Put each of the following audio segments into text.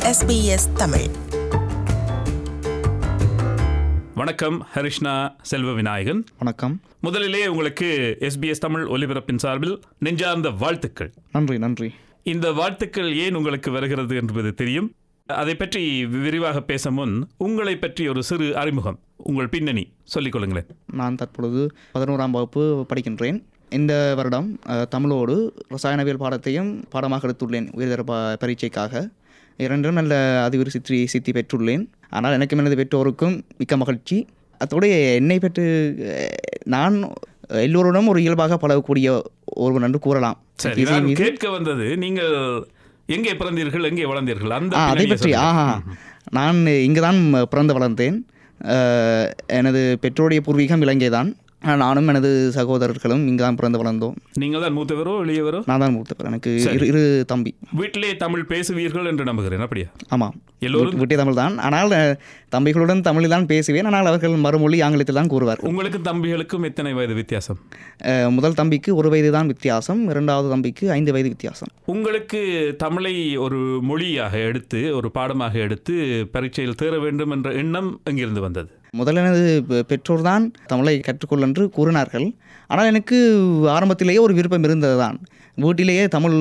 SBS Tamil. வணக்கம். ஹரிஷ்ணா செல்வ விநாயகன். வணக்கம். முதலிலே உங்களுக்கு SBS தமிழ் ஒலிபரப்பின் சார்பில் நெஞ்சார்ந்த வாழ்த்துக்கள். நன்றி. இந்த வாழ்த்துக்கள் ஏன் உங்களுக்கு வருகிறது என்பது தெரியும். அதை பற்றி விரிவாக பேச முன் உங்களை பற்றி ஒரு சிறு அறிமுகம், உங்கள் பின்னணி சொல்லிக் கொள்ளுங்களேன். நான் தற்பொழுது 11ஆம் வகுப்பு படிக்கின்றேன். இந்த வருடம் தமிழோடு ரசாயனவியல் பாடத்தையும் பாடமாக எடுத்துள்ளேன். உயர்தர பரீட்சைக்காக 2 நல்ல அதிவிரு சித்தி பெற்றுள்ளேன். ஆனால் எனக்கும் எனது பெற்றோருக்கும் மிக்க மகிழ்ச்சி. அத்தோடு என்னை பெற்று நான் எல்லோருடன் ஒரு இயல்பாக பழகக்கூடிய ஒருவன் என்று கூறலாம். சரி, கேட்க வந்தது, நீங்கள் எங்கே பிறந்தீர்கள், எங்கே வளர்ந்தீர்கள், அதை பற்றி. நான் இங்குதான் பிறந்து வளர்ந்தேன். எனது பெற்றோருடைய பூர்வீகம் இலங்கை தான். நானும் எனது சகோதரர்களும் இங்கு தான் பிறந்து வளர்ந்தோம். நீங்கள் தான் மூத்தவரோ இளையவரோ? நான் தான் மூத்தவர். எனக்கு இரு தம்பி. வீட்டிலே தமிழ் பேசுவீர்கள் என்று நம்புகிறேன், அப்படியா? ஆமாம், எல்லோரும் வீட்டே தமிழ் தான். ஆனால் தம்பிகளுடன் தமிழில் தான் பேசுவேன். ஆனால் அவர்கள் மறுமொழி ஆங்கிலத்தில் தான் கூறுவார். உங்களுக்கு தம்பிகளுக்கும் எத்தனை வயது வித்தியாசம்? முதல் தம்பிக்கு 1 வயது தான் வித்தியாசம். 2வது தம்பிக்கு 5 வயது வித்தியாசம். உங்களுக்கு தமிழை ஒரு மொழியாக எடுத்து, ஒரு பாடமாக எடுத்து பரீட்சையில் தேர வேண்டும் என்ற எண்ணம் எங்கிருந்து வந்தது? முதல் எனது பெற்றோர் தான் தமிழை கற்றுக்கொள் என்று கூறினார்கள். ஆனால் எனக்கு ஆரம்பத்திலேயே ஒரு விருப்பம் இருந்தது தான். வீட்டிலேயே தமிழ்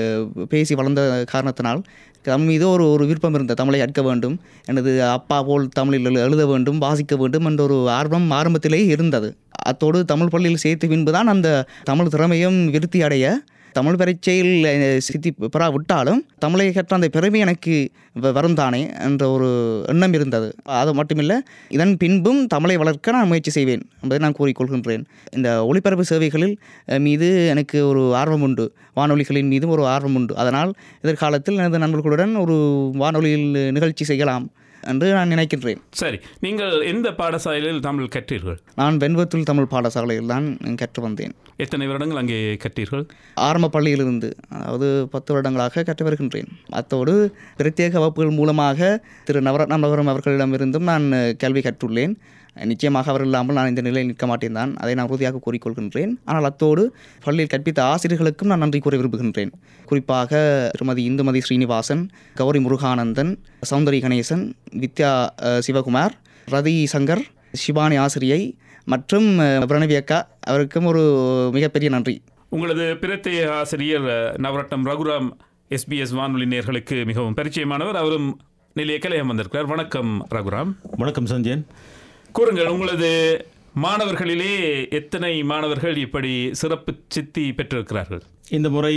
பேசி வளர்ந்த காரணத்தினால் தமிழ் மீது ஒரு விருப்பம் இருந்தது. தமிழை கற்க வேண்டும், எனது அப்பா போல் தமிழில் எழுத வேண்டும், வாசிக்க வேண்டும் என்ற ஒரு ஆர்வம் ஆரம்பத்திலேயே இருந்தது. அத்தோடு தமிழ் பள்ளியில் சேர்த்து பின்பு தான் அந்த தமிழ் திறமையும் விருத்தி அடைய, தமிழ் பரீட்சையில் சித்தி பெறா விட்டாலும் தமிழை கற்ற அந்த பெருமை எனக்கு வரும் தானே என்ற ஒரு எண்ணம் இருந்தது. அது மட்டுமில்லை, இதன் பின்பும் தமிழை வளர்க்க நான் முயற்சி செய்வேன் என்பதை நான் கூறிக்கொள்கின்றேன். இந்த ஒளிபரப்பு சேவைகளில் மீது எனக்கு ஒரு ஆர்வம் உண்டு, வானொலிகளின் மீதும் ஒரு ஆர்வம் உண்டு. அதனால் எதிர்காலத்தில் எனது நண்பர்களுடன் ஒரு வானொலியில் நிகழ்ச்சி செய்யலாம் என்று நான் நினைக்கின்றேன். சரி, நீங்கள் எந்த பாடசாலையில் தமிழ் கற்றீர்கள்? நான் வெண்பத்தில் தமிழ் பாடசாலையில் தான் கற்று வந்தேன். எத்தனை வருடங்கள் அங்கே கற்றீர்கள்? ஆரம்ப பள்ளியிலிருந்து, அதாவது 10 வருடங்களாக கற்று வருகின்றேன். அத்தோடு பிரத்யேக வகுப்புகள் மூலமாக திரு நவரத்னம் அவர்களிடமிருந்தும் நான் கல்வி கற்றுள்ளேன். நிச்சயமாக அவர் இல்லாமல் நான் இந்த நிலையில் நிற்க மாட்டேன் தான், அதை நான் உறுதியாக கூறிக்கொள்கின்றேன். ஆனால் அத்தோடு பள்ளியில் கற்பித்த ஆசிரியர்களுக்கும் நான் நன்றி கூற விரும்புகின்றேன். குறிப்பாக திருமதி இந்துமதி ஸ்ரீனிவாசன், கௌரி முருகானந்தன், சௌந்தரி கணேசன், வித்யா சிவகுமார், ரதி சங்கர், சிவானி ஆசிரியை மற்றும் பிரணவியக்கா, அவருக்கும் ஒரு மிகப்பெரிய நன்றி. உங்களது பிரத்யேக ஆசிரியர் நவரட்னம் ரகுராம் SBS வானொலி நேயர்களுக்கு மிகவும் பரிச்சயமானவர். அவரும் நிலைய கலையம் வந்திருக்கிறார். வணக்கம் ரகுராம். வணக்கம் சஞ்சயன். கூறுங்கள், உங்களது மாணவர்களிலே எத்தனை மாணவர்கள் இப்படி சிறப்பு சித்தி பெற்றிருக்கிறார்கள்? இந்த முறை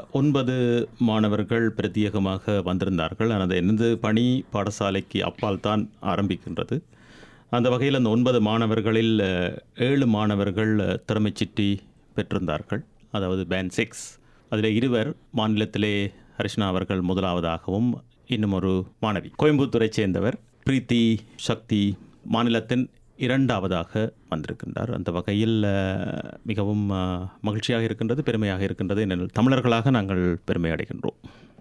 9 மாணவர்கள் பிரத்யேகமாக வந்திருந்தார்கள். ஆனால் எனது பணி பாடசாலைக்கு அப்பால் தான் ஆரம்பிக்கின்றது. அந்த வகையில் அந்த 9 மாணவர்களில் 7 மாணவர்கள் திறமை சிட்டி பெற்றிருந்தார்கள், அதாவது பேண்ட் 6. அதில் 2 மாநிலத்திலே ஹரிஷ்ணா அவர்கள் முதலாவதாகவும், இன்னும் ஒரு மாணவி கோயம்புத்தூரை சேர்ந்தவர் பிரீத்தி சக்தி மாநிலத்தின் 2வது வந்திருக்கின்றார். அந்த வகையில் மிகவும் மகிழ்ச்சியாக இருக்கின்றது, பெருமையாக இருக்கின்றது. தமிழர்களாக நாங்கள் பெருமை அடைகின்றோம்.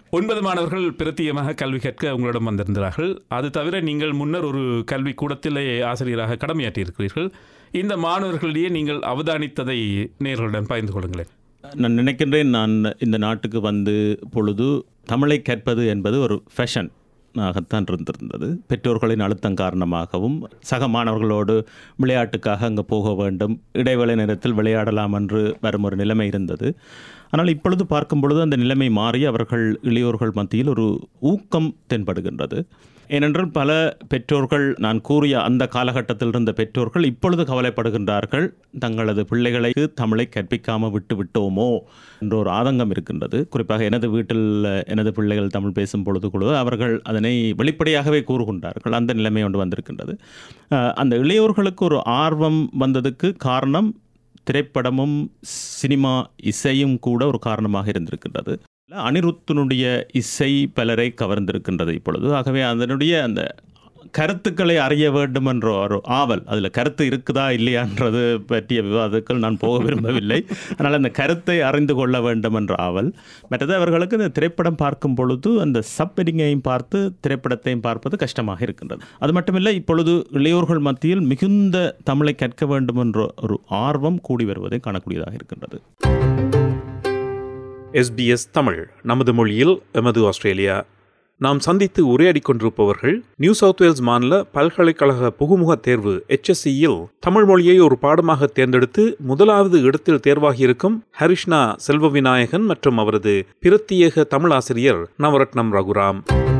9 மாணவர்கள் பிரத்யேகமாக கல்வி கற்க உங்களிடம் வந்திருந்தார்கள். அது தவிர நீங்கள் முன்னர் ஒரு கல்வி கூடத்திலே ஆசிரியராக கடமையாற்றியிருக்கிறீர்கள். இந்த மாணவர்களிடையே நீங்கள் அவதானித்ததை நேயர்களுடன் பகிர்ந்து கொள்ளுங்களேன். நான் நினைக்கின்றேன், நான் இந்த நாட்டுக்கு வந்து பொழுது தமிழை கற்பது என்பது ஒரு ஃபேஷன் ஆகத்தான் இருந்திருந்தது. பெற்றோர்களின் அழுத்தம் காரணமாகவும், சக மாணவர்களோடு விளையாட்டுக்காக அங்கே போக வேண்டும், இடைவேளை நேரத்தில் விளையாடலாம் என்று வரும் ஒரு நிலைமை இருந்தது. ஆனால் இப்பொழுது பார்க்கும் பொழுது அந்த நிலைமை மாறி அவர்கள் இளையோர்கள் மத்தியில் ஒரு ஊக்கம் தென்படுகின்றது. ஏனென்றால் பல பெற்றோர்கள், நான் கூறிய அந்த காலகட்டத்தில் இருந்த பெற்றோர்கள் இப்பொழுது கவலைப்படுகின்றார்கள், தங்களது பிள்ளைகளுக்கு தமிழை கற்பிக்காமல் விட்டு விட்டோமோ என்ற ஒரு ஆதங்கம் இருக்கின்றது. குறிப்பாக எனது வீட்டில் எனது பிள்ளைகள் தமிழ் பேசும் பொழுது கூட அவர்கள் அதனை வெளிப்படையாகவே கூறுகின்றார்கள். அந்த நிலைமை ஒன்று வந்திருக்கின்றது. அந்த இளையோர்களுக்கு ஒரு ஆர்வம் வந்ததுக்கு காரணம் திரைப்படமும் சினிமா இசையும் கூட ஒரு காரணமாக இருந்திருக்கின்றது. அனிருத்தினுடைய இசை பலரை கவர்ந்திருக்கின்றது இப்பொழுது. ஆகவே அதனுடைய அந்த கருத்துக்களை அறிய வேண்டும் என்ற ஒரு ஆவல், அதில் கருத்து இருக்குதா இல்லையான்றது பற்றிய விவாதங்கள் நான் போக விரும்பவில்லை. அதனால் அந்த கருத்தை அறிந்து கொள்ள வேண்டும் என்ற ஆவல். மற்றது அவர்களுக்கு இந்த திரைப்படம் பார்க்கும் பொழுது அந்த சப்ஹெட்டிங்கையும் பார்த்து திரைப்படத்தையும் பார்ப்பது கஷ்டமாக இருக்கின்றது. அது மட்டுமில்லை, இப்பொழுது இளையோர்கள் மத்தியில் மிகுந்த தமிழை கற்க வேண்டும் என்ற ஒரு ஆர்வம் கூடி வருவதை காணக்கூடியதாக இருக்கின்றது. SBS தமிழ், நமது மொழியில் எமது ஆஸ்திரேலியா. நாம் சந்தித்து உரையாடிக் கொண்டிருப்பவர்கள் நியூ சவுத் வேல்ஸ் மாநில பல்கலைக்கழக புகுமுக தேர்வு HSCயில் தமிழ் மொழியை ஒரு பாடமாக தேர்ந்தெடுத்து முதலாவது இடத்தில் தேர்வாகியிருக்கும் ஹரிஷ்ணா செல்வ விநாயகன் மற்றும் அவரது பிரத்யேக தமிழ் ஆசிரியர் நவரத்னம் ரகுராம்.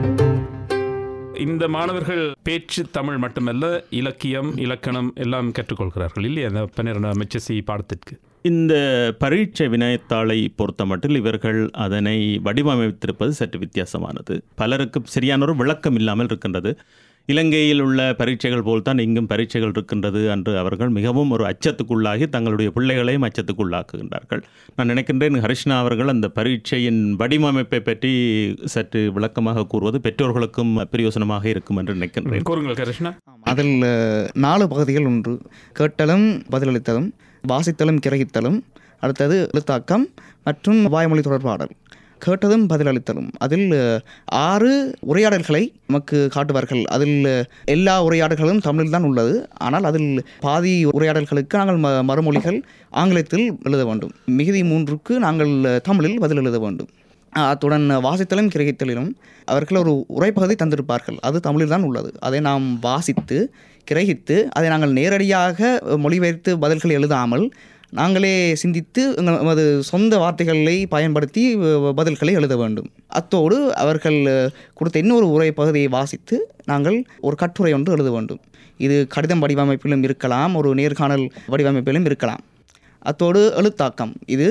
இந்த மாணவர்கள் பேச்சு தமிழ் மட்டுமல்ல, இலக்கியம், இலக்கணம் எல்லாம் கற்றுக்கொள்கிறார்கள் இல்லையா அந்த 12ஆம் HSC பாடத்திற்கு? இந்த பரீட்சை வினாத்தாளை பொறுத்த மட்டில் இவர்கள் அதனை வடிவமைத்திருப்பது சற்று வித்தியாசமானது. பலருக்கு சரியான ஒரு விளக்கம் இல்லாமல் இருக்கின்றது. இலங்கையில் உள்ள பரீட்சைகள் போல்தான் இங்கும் பரீட்சைகள் இருக்கின்றது என்று அவர்கள் மிகவும் ஒரு அச்சத்துக்குள்ளாகி தங்களுடைய பிள்ளைகளையும் அச்சத்துக்குள்ளாக்குகின்றார்கள். நான் நினைக்கின்றேன் ஹரிஷ்ணா அவர்கள் அந்த பரீட்சையின் வடிவமைப்பை பற்றி சற்று விளக்கமாக கூறுவது பெற்றோர்களுக்கும் பிரயோசனமாக இருக்கும் என்று நினைக்கின்றேன். கூறுங்கள் ஹரிஷ்ணா. அதில் 4 பகுதிகள் உண்டு. கேட்டலும் பதிலளித்தலும், வாசித்தலும் கிரகித்தலும், அடுத்தது எழுத்தாக்கம் மற்றும் வாய்மொழி தொடர்பாடல். கேட்டதும் பதிலளித்தலும் அதில் 6 உரையாடல்களை நமக்கு காட்டுவார்கள். அதில் எல்லா உரையாடல்களும் தமிழில் தான் உள்ளது. ஆனால் அதில் பாதி உரையாடல்களுக்கு நாங்கள் மறுமொழிகள் ஆங்கிலத்தில் எழுத வேண்டும். மிகுதி 3க்கு நாங்கள் தமிழில் பதில் எழுத வேண்டும். அத்துடன் வாசித்தலும் கிரகித்தலிலும் அவர்கள் ஒரு உரைப்பகுதி தந்திருப்பார்கள். அது தமிழில் தான் உள்ளது. அதை நாம் வாசித்து கிரகித்து அதை நாங்கள் நேரடியாக மொழிபெயர்த்து பதில்கள் எழுதாமல் நாங்களே சிந்தித்து நமது சொந்த வார்த்தைகளை பயன்படுத்தி பதில்களை எழுத வேண்டும். அத்தோடு அவர்கள் கொடுத்த இன்னொரு உரை பகுதியை வாசித்து நாங்கள் ஒரு கட்டுரை ஒன்று எழுத வேண்டும். இது கடிதம் வடிவமைப்பிலும் இருக்கலாம், ஒரு நேர்காணல் வடிவமைப்பிலும் இருக்கலாம். அத்தோடு எழுத்தாக்கம், இது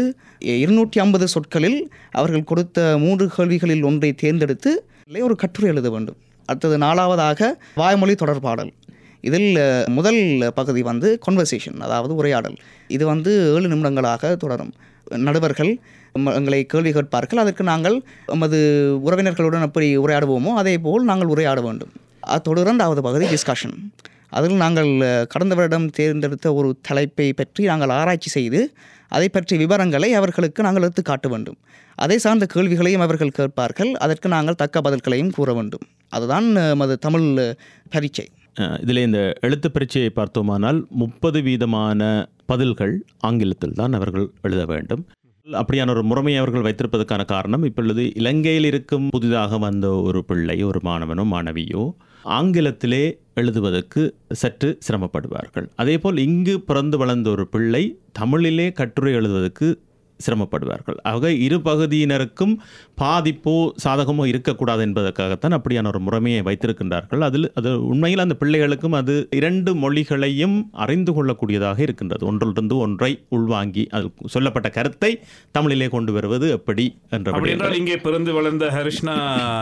250 சொற்களில் அவர்கள் கொடுத்த 3 கேள்விகளில் ஒன்றை தேர்ந்தெடுத்து ஒரு கட்டுரை எழுத வேண்டும். அடுத்தது 4வதாக வாய்மொழி தொடர்பாடல். இதில் முதல் பகுதி கான்வர்சேஷன், அதாவது உரையாடல். இது 7 நிமிடங்களாக தொடரும். நடுவர்கள் எங்களை கேள்வி கேட்பார்கள். அதற்கு நாங்கள் நமது உறவினர்களுடன் எப்படி உரையாடுவோமோ அதே போல் நாங்கள் உரையாட வேண்டும். அத்தோடு 2வது பகுதி டிஸ்கஷன். அதில் நாங்கள் கடந்த வருடம் தேர்ந்தெடுத்த ஒரு தலைப்பை பற்றி நாங்கள் ஆராய்ச்சி செய்து அதை பற்றிய விவரங்களை அவர்களுக்கு நாங்கள் எடுத்து காட்ட வேண்டும். அதை சார்ந்த கேள்விகளையும் அவர்கள் கேட்பார்கள். அதற்கு நாங்கள் தக்க பதில்களையும் கூற வேண்டும். அதுதான் நமது தமிழ் பரீட்சை. இதில் இந்த எழுத்து பரீட்சையை பார்த்தோமானால் 30% பதில்கள் ஆங்கிலத்தில் தான் அவர்கள் எழுத வேண்டும். அப்படியான ஒரு முறைமையை அவர்கள் வைத்திருப்பதற்கான காரணம், இப்பொழுது இலங்கையில் இருக்கும் புதிதாக வந்த ஒரு பிள்ளை, ஒரு மாணவனோ மாணவியோ ஆங்கிலத்திலே எழுதுவதற்கு சற்று சிரமப்படுவார்கள். அதேபோல் இங்கு பிறந்து வளர்ந்த ஒரு பிள்ளை தமிழிலே கட்டுரை எழுதுவதற்கு சிரமப்படுவார்கள். ஆக இரு பகுதியினருக்கும் பாதிப்போ சாதகமோ இருக்கக்கூடாது என்பதற்காகத்தான் அப்படியான ஒரு முறைமையை வைத்திருக்கின்றார்கள். அது உண்மையில் அந்த பிள்ளைகளுக்கும் அது 2 மொழிகளையும் அறிந்து கொள்ளக்கூடியதாக இருக்கின்றது. ஒன்றிலிருந்து ஒன்றை உள்வாங்கி அதில் சொல்லப்பட்ட கருத்தை தமிழிலே கொண்டு வருவது எப்படி என்றால் இங்கே பிறந்து வளர்ந்த ஹரிஷ்ணா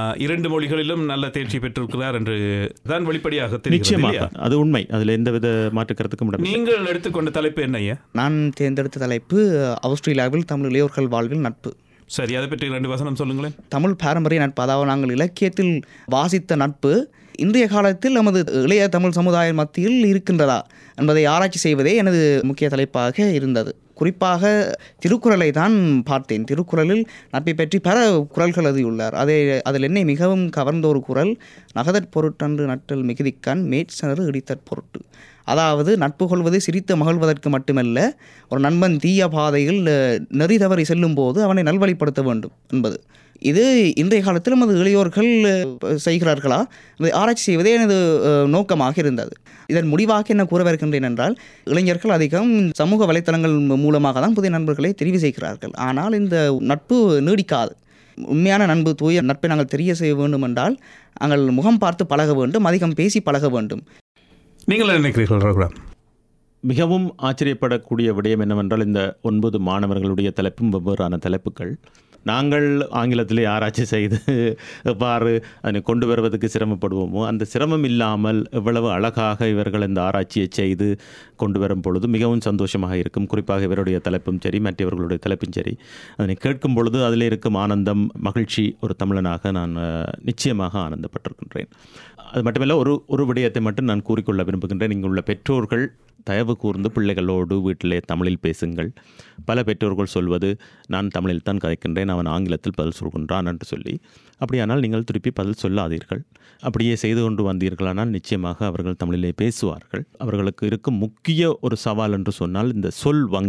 2 மொழிகளிலும் நல்ல தேர்ச்சி பெற்றிருக்கிறார் என்று தான் வெளிப்படையாக நிச்சயமாக அது உண்மை. அதில் எந்தவித மாற்று கருத்துக்கும் முடியாது. நீங்கள் எடுத்துக்கொண்ட தலைப்பு என்ன? நான் தேர்ந்தெடுத்த தலைப்பு ஆஸ்திரேலியாவில் தமிழ் இளையோர்கள் வாழ்வில் நட்பு. சரி, அதை பற்றி 2 வசனம் சொல்லுங்களேன். தமிழ் பாரம்பரிய நட்பு, அதாவது நாங்கள் இலக்கியத்தில் வாசித்த நட்பு இன்றைய காலத்தில் நமது இளைய தமிழ் சமுதாய மத்தியில் இருக்கின்றதா என்பதை ஆராய்ச்சி செய்வதே எனது முக்கிய தலைப்பாக இருந்தது. குறிப்பாக திருக்குறளை தான் பார்த்தேன். திருக்குறளில் நட்பை பற்றி பல குறள்கள் எழுதியுள்ளார். அதில் என்னை மிகவும் கவர்ந்த ஒரு குறள், நகதற் பொருட்டன்று நட்டல் மிகுதிக்கண் மேற்சனறு இடித்தற் பொருட்டு. அதாவது நட்பு கொள்வது சிரித்து மகிழ்வதற்கு மட்டுமல்ல, ஒரு நண்பன் தீய பாதையில் நெறி தவறி செல்லும் போது அவனை நல்வழிப்படுத்த வேண்டும் என்பது. இது இன்றைய காலத்தில் நமது இளையோர்கள் செய்கிறார்களா இதை ஆராய்ச்சி செய்வதே எனது நோக்கமாக இருந்தது. இதன் முடிவாக என்ன கூற வருகின்றேன் என்றால், இளைஞர்கள் அதிகம் சமூக வலைத்தளங்கள் மூலமாக தான் புதிய நண்பர்களை தெரிவு செய்கிறார்கள். ஆனால் இந்த நட்பு நீடிக்காது. உண்மையான நட்பு, தூய நட்பை நாங்கள் தெரிய செய்ய வேண்டும் என்றால் நாங்கள் முகம் பார்த்து பழக வேண்டும், அதிகம் பேசி பழக வேண்டும். நீங்கள் நினைக்கிறீர்கள் ரகுராம்? மிகவும் ஆச்சரியப்படக்கூடிய விடயம் என்னவென்றால், இந்த 9 மாணவர்களுடைய தலைப்பும் வெவ்வேறான தலைப்புகள். நாங்கள் ஆங்கிலத்திலே ஆராய்ச்சி செய்து எவ்வாறு அதனை கொண்டு வருவதற்கு சிரமப்படுவோமோ அந்த சிரமம் இல்லாமல் எவ்வளவு அழகாக இவர்கள் இந்த ஆராய்ச்சியை செய்து கொண்டு வரும் பொழுது மிகவும் சந்தோஷமாக இருக்கும். குறிப்பாக இவருடைய தலைப்பும் சரி, மற்றவர்களுடைய தலைப்பும் சரி, அதனை கேட்கும் பொழுது அதில் இருக்கும் ஆனந்தம், மகிழ்ச்சி, ஒரு தமிழனாக நான் நிச்சயமாக ஆனந்தப்பட்டிருக்கின்றேன். அது மட்டுமல்ல, ஒரு விடயத்தை மட்டும் நான் கூறிக்கொள்ள விரும்புகின்றேன். இங்குள்ள பெற்றோர்கள் தயவு கூர்ந்து பிள்ளைகளோடு வீட்டிலே தமிழில் பேசுங்கள். பல பெற்றோர்கள் சொல்வது, நான் தமிழில் தான் கதைக்கின்றேன், அவன் ஆங்கிலத்தில் பதில் சொல்கின்றான் என்று சொல்லி. அப்படியானால் நீங்கள் திருப்பி பதில் சொல்லாதீர்கள். அப்படியே செய்து கொண்டு வந்தீர்களானால் நிச்சயமாக அவர்கள் தமிழிலே பேசுவார்கள். அவர்களுக்கு இருக்கும் முக்கிய ஒரு சவால் என்று சொன்னால் இந்த சொல் வங்கி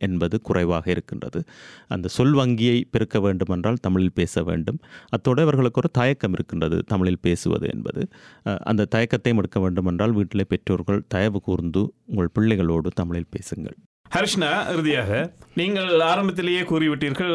என்பது குறைவாக இருக்கின்றது. அந்த சொல் வங்கியை பெருக்க வேண்டுமென்றால் தமிழில் பேச வேண்டும். அத்தோடு அவர்களுக்கு ஒரு தயக்கம் இருக்கின்றது தமிழில் பேசுவது என்பது. அந்த தயக்கத்தை எடுக்க வேண்டுமென்றால் வீட்டிலே பெற்றோர்கள் தயவு கூர்ந்து உங்கள் பிள்ளைகளோடு தமிழில் பேசுங்கள். ஹரிஷ்ணா, இறுதியாக நீங்கள் ஆரம்பத்திலேயே கூறிவிட்டீர்கள்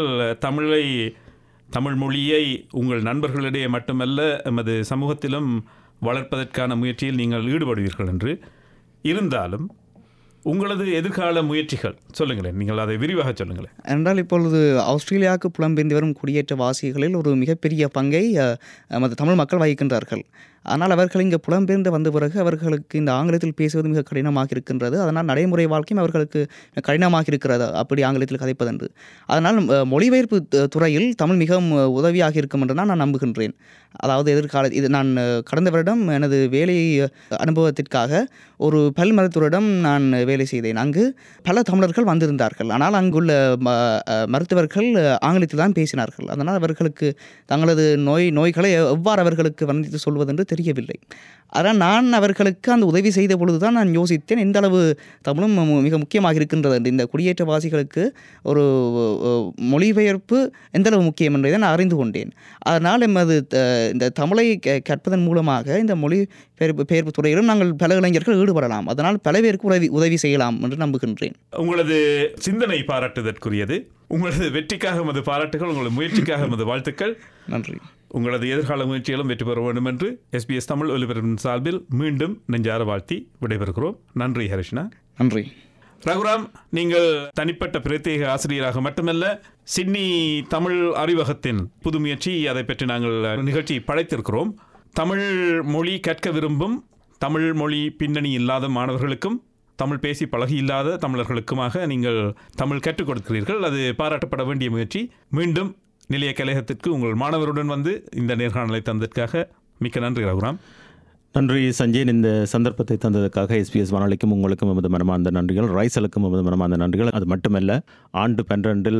தமிழ் மொழியை உங்கள் நண்பர்களிடையே மட்டுமல்ல எமது சமூகத்திலும் வளர்ப்பதற்கான முயற்சியில் நீங்கள் ஈடுபடுவீர்கள் என்று. இருந்தாலும் உங்களது எதிர்கால முயற்சிகள் சொல்லுங்களேன், நீங்கள் அதை விரிவாக சொல்லுங்களேன். என்றால் இப்பொழுது ஆஸ்திரேலியாவுக்கு புலம்பெயர்ந்து வரும் குடியேற்றவாசிகளில் ஒரு மிகப்பெரிய பங்கை நமது தமிழ் மக்கள் வகிக்கின்றார்கள். ஆனால் அவர்கள் இங்கே புலம்பெயர்ந்து வந்த பிறகு அவர்களுக்கு இந்த ஆங்கிலத்தில் பேசுவது மிக கடினமாக இருக்கின்றது. அதனால் நடைமுறை வாழ்க்கையும் அவர்களுக்கு கடினமாக இருக்கிறது அப்படி ஆங்கிலத்தில் கதைப்பதென்று. அதனால் மொழிபெயர்ப்பு துறையில் தமிழ் மிகவும் உதவியாக இருக்கும் என்று நான் நம்புகின்றேன். அதாவது இது நான் கடந்த வருடம் எனது வேலை அனுபவத்திற்காக ஒரு பல் மருத்துவரிடம் நான் வேலை செய்தேன். அங்கு பல தமிழர்கள் வந்திருந்தார்கள். ஆனால் அங்குள்ள மருத்துவர்கள் ஆங்கிலத்தில் தான் பேசினார்கள். அதனால் அவர்களுக்கு தங்களது நோய்களை எவ்வாறு அவர்களுக்கு வர்ணித்து சொல்வதென்று தெரியவில்லை. ஆனால் நான் அவர்களுக்கு அந்த உதவி செய்த பொழுது தான் நான் யோசித்தேன் எந்த அளவு தமிழும் மிக முக்கியமாக இருக்கின்றது என்று. இந்த குடியேற்றவாசிகளுக்கு ஒரு மொழிபெயர்ப்பு எந்தளவு முக்கியம் என்பதை நான் அறிந்து கொண்டேன். அதனால் இந்த தமிழை கற்பதன் மூலமாக இந்த மொழிபெயர்ப்பு துறையிலும் நாங்கள் பல இளைஞர்கள் ஈடுபடலாம். அதனால் பல பேருக்கு உதவி செய்யலாம் என்று நம்புகின்றேன். உங்களது சிந்தனை பாராட்டுதற்குரியது. உங்களது வெற்றிக்காக எமது பாராட்டுகள், உங்களது முயற்சிக்காக எமது வாழ்த்துக்கள். நன்றி. உங்களது எதிர்கால முயற்சிகளும் வெற்றி பெற வேண்டும் என்று SBS தமிழ் ஒலிபரப்பின் சார்பில் மீண்டும் நெஞ்சார வாழ்த்தி விடைபெறுகிறோம். நன்றி ஹரிஷ்ணா. நன்றி. ரகுராம், நீங்கள் தனிப்பட்ட பிரத்யேக ஆசிரியராக மட்டுமல்ல, சிட்னி தமிழ் அறிவகத்தின் புது முயற்சி, அதை பற்றி நாங்கள் நிகழ்ச்சி படைத்திருக்கிறோம். தமிழ் மொழி கற்க விரும்பும் தமிழ் மொழி பின்னணி இல்லாத மாணவர்களுக்கும் தமிழ் பேசி பழகி இல்லாத தமிழர்களுக்குமாக நீங்கள் தமிழ் கற்றுக் கொடுக்கிறீர்கள். அது பாராட்டப்பட வேண்டிய முயற்சி. மீண்டும் நிலைய கலையகத்திற்கு உங்கள் மாணவருடன் வந்து இந்த நேர்காணலை தந்ததற்காக மிக்க நன்றி ரகுராம். நன்றி சஞ்சயன். இந்த சந்தர்ப்பத்தை தந்ததற்காக SBS வானொலிக்கும் உங்களுக்கும் எமது மனமார்ந்த நன்றிகள். ரைசலுக்கும் எமது மனமார்ந்த நன்றிகள். அது மட்டுமல்ல, ஆண்டு 12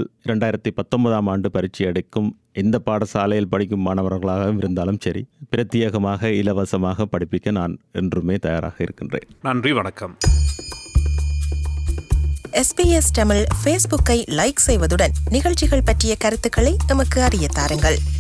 2019 ஆண்டு பரீட்சை அடைக்கும் எந்த பாடசாலையில் படிக்கும் மாணவர்களாக இருந்தாலும் சரி, பிரத்யேகமாக இலவசமாக படிப்பிக்க நான் என்றுமே தயாராக இருக்கின்றேன். நன்றி, வணக்கம். SBS தமிழ் ஃபேஸ்புக்கை லைக் செய்வதுடன் நிகழ்ச்சிகள் பற்றிய கருத்துக்களை எமக்கு அறிய தாருங்கள்.